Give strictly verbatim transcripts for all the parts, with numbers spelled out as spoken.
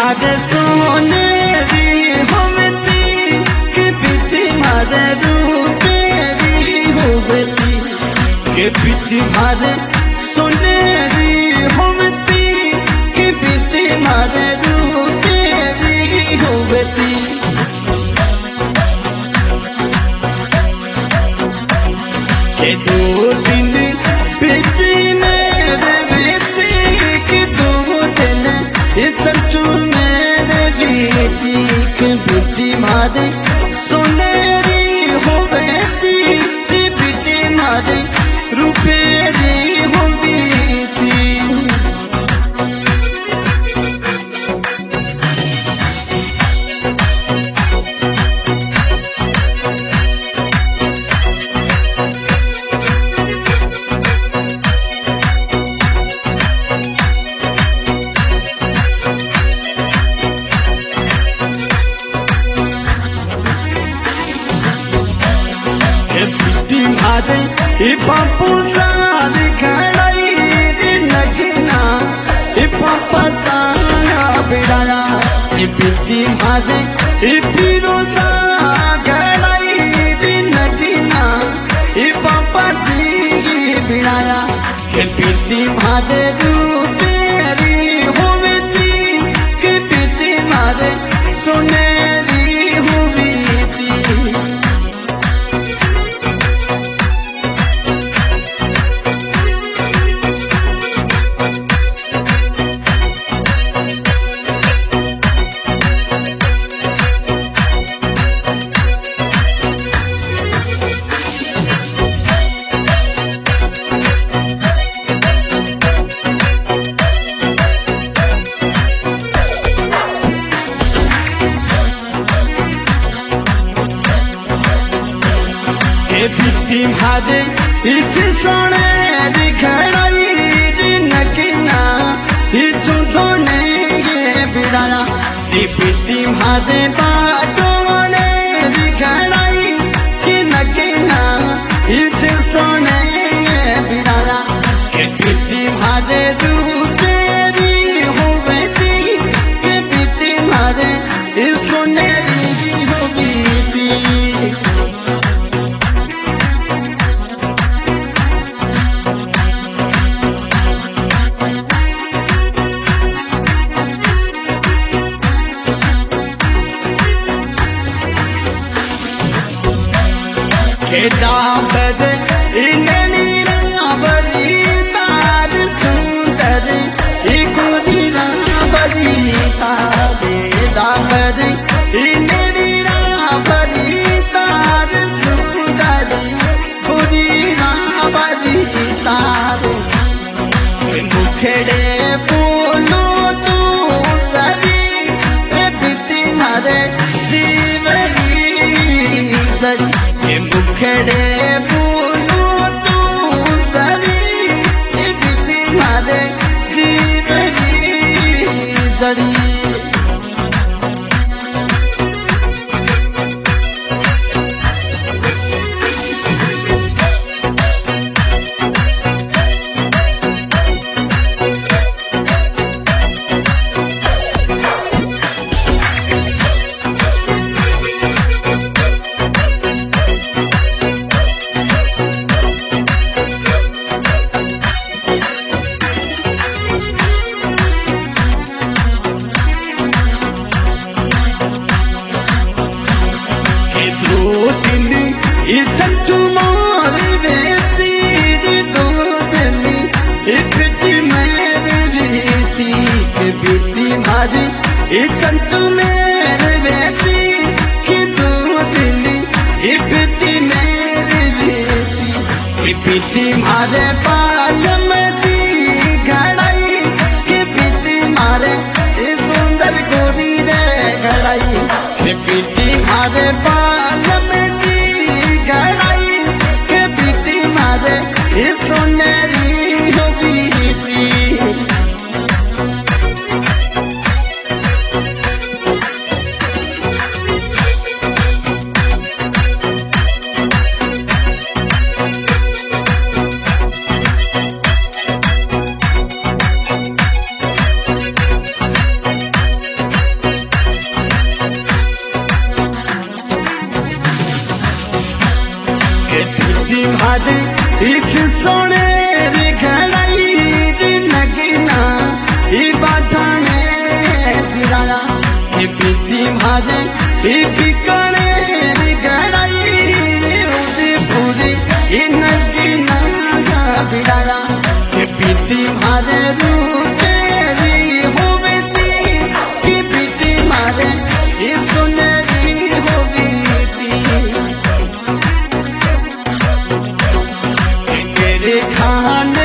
मारे सोनेरी होवती के पीती मारे रूपेरी होवती के पीती मारे सोनेरी होवती के पीती मारे रूपेरी होवती के दो दिन पीती मेरे बेटी के दो दिन चंचू मेरे बेटी के बेटी मारे सोनेरी होवती के बेटी मारे रूपेरी होवती ई पापू सार खड़ाई लगना ई पापा सारा बिड़ाया ई बिटी मारे ई पीरो सा खड़ाई लगना ई पापा जी बिड़ाया के बिटी मारे रूपेरी होवती के बिटी मारे सोनेरी होवती बिटी मारे इथे सोने दिखड़ाई नकीना इचु धोने ये बिड़ाया ई बिटी मारे बाटोने दिखड़ाई कि नकीना इथे सोने ये बिड़ाया के बिटी मारे रूपेरी होवती के बिटी मारे इस सोनेरी होवती के डाबर इननी रावरी तार सुंदर इकुनी रावरी तारे डाबर इननी रावरी तार सुंदर इकुनी रावरी तारे मुखड़े बोलो तू सरी बिटी मारे जीवनी जरी मुखड़े बोलो तू सरी बिटी मारे जीवनी जरी चंचू मारी बेटी दो दिन बिटी मेरे बेटी के बेटी मारी चंचू मेरे बेटी की दो दिन बिटी मेरे बेटी की बेटी मारे बाल में दी घड़ाई की बेटी मारे सुंदर गोरी रे घड़ाई की बेटी मारे बाल में घड़ाई के बेटी मारे सोनेरी होवती बीती मारे बिकने गड़ाई उदयपुरी नदी नागा बिड़ारा बीती मारे रूटेरी हो बेती की बीती मारे सुनरी हो बीती मेरे खाने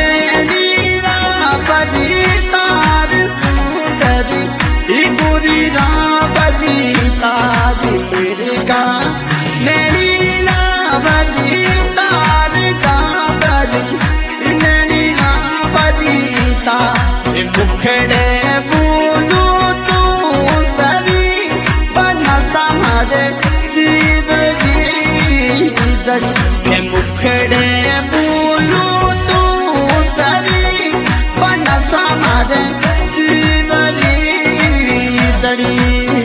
मुखड़े बोलू तू सभी बना समारे जीव जी जड़ी मुखड़े बोलू तू सभी बना समारे जीव जी जड़ी।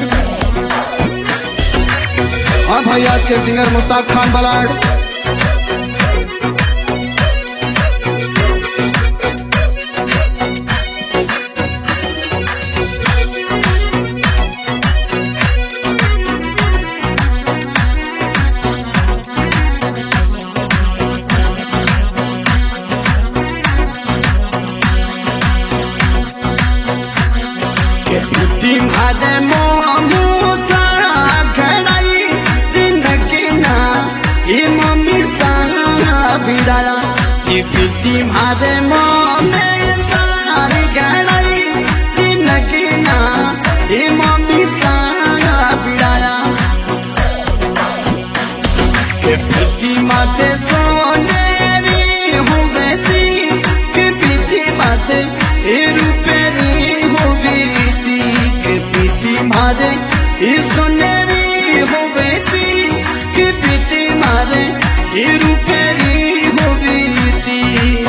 हाँ भाई आज के सिंगर मुश्ताक खान बलाड। मारे मोमू सारा घड़ाई दिन किना ये मम्मी सारा बिड़ाया ये बीती मारे मोमे सारी घड़ाई दिन किना ये मम्मी सारा बिड़ाया ये बीती माते सोनेरी हो बेती के बीती माते ये रूपेरी हो बीती मारे सुनेरी हो बेती की बीती मारे रूपेरी हो बीती।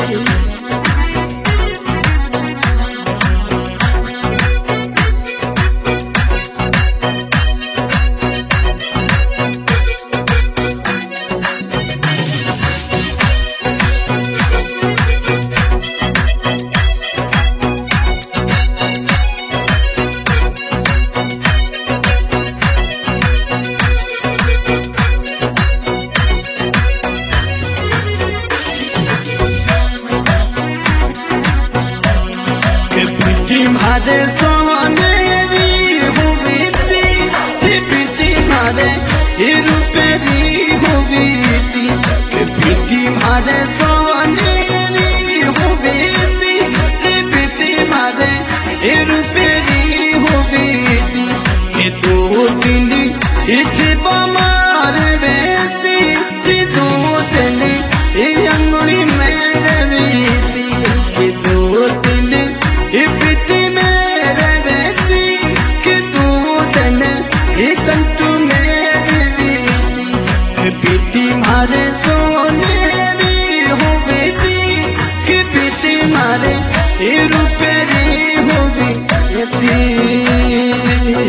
मारे सोनेरी हो बीती बीती मारे रूपेरी हो बीती बीती मारे सोनेरी हो बीती बीती मारे रूपेरी हो बीती ये दो दिन इजबा मार बेती दो दिन ये अंगुली मेरे बीती ये दो दिन बीती मेरे बेती कि तू दिन चंटू मेरी बीती बीती मारे सोनेरी हो बेती कि बीती मारे रूपेरी हो बीती।